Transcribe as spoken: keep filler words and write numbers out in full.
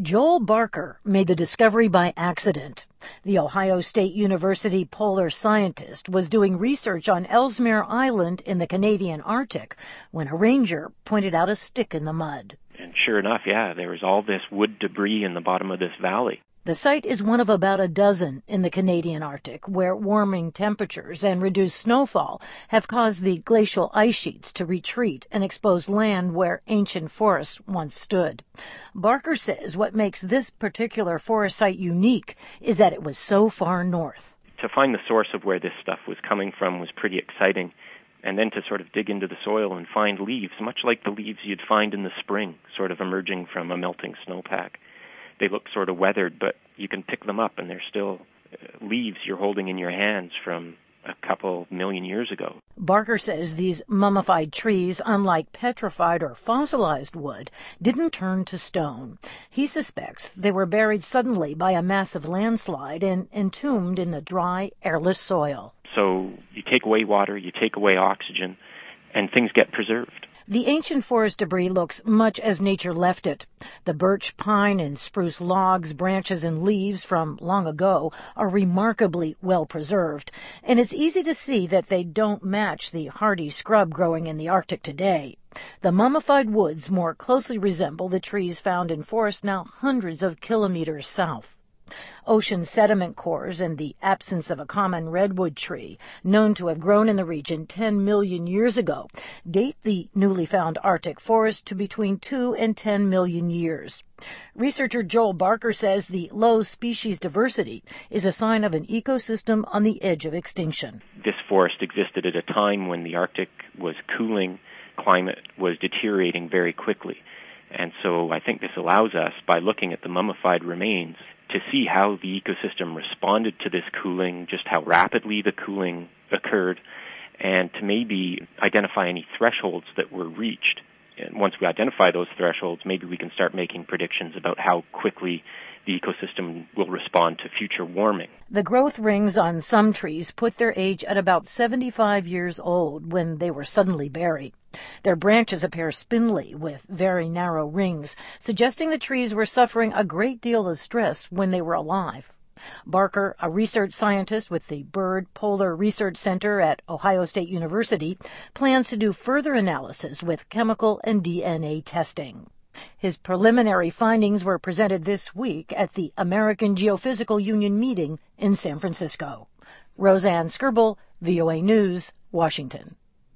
Joel Barker made the discovery by accident. The Ohio State University polar scientist was doing research on Ellesmere Island in the Canadian Arctic when a ranger pointed out a stick in the mud. And sure enough, yeah, there was all this wood debris in the bottom of this valley. The site is one of about a dozen in the Canadian Arctic where warming temperatures and reduced snowfall have caused the glacial ice sheets to retreat and expose land where ancient forests once stood. Barker says what makes this particular forest site unique is that it was so far north. To find the source of where this stuff was coming from was pretty exciting, and then to sort of dig into the soil and find leaves, much like the leaves you'd find in the spring, sort of emerging from a melting snowpack. They look sort of weathered, but you can pick them up, and they're still uh, leaves you're holding in your hands from a couple million years ago. Barker says these mummified trees, unlike petrified or fossilized wood, didn't turn to stone. He suspects they were buried suddenly by a massive landslide and entombed in the dry, airless soil. So you take away water, you take away oxygen, and things get preserved. The ancient forest debris looks much as nature left it. The birch, pine, and spruce logs, branches, and leaves from long ago are remarkably well preserved, and it's easy to see that they don't match the hardy scrub growing in the Arctic today. The mummified woods more closely resemble the trees found in forests now hundreds of kilometers south. Ocean sediment cores and the absence of a common redwood tree, known to have grown in the region ten million years ago, date the newly found Arctic forest to between two and ten million years. Researcher Joel Barker says the low species diversity is a sign of an ecosystem on the edge of extinction. This forest existed at a time when the Arctic was cooling, climate was deteriorating very quickly. And so I think this allows us, by looking at the mummified remains, to see how the ecosystem responded to this cooling, just how rapidly the cooling occurred, and to maybe identify any thresholds that were reached. And once we identify those thresholds, maybe we can start making predictions about how quickly the ecosystem will respond to future warming. The growth rings on some trees put their age at about seventy-five years old when they were suddenly buried. Their branches appear spindly with very narrow rings, suggesting the trees were suffering a great deal of stress when they were alive. Barker, a research scientist with the Bird Polar Research Center at Ohio State University, plans to do further analysis with chemical and D N A testing. His preliminary findings were presented this week at the American Geophysical Union meeting in San Francisco. Roseanne Skirble, V O A News, Washington.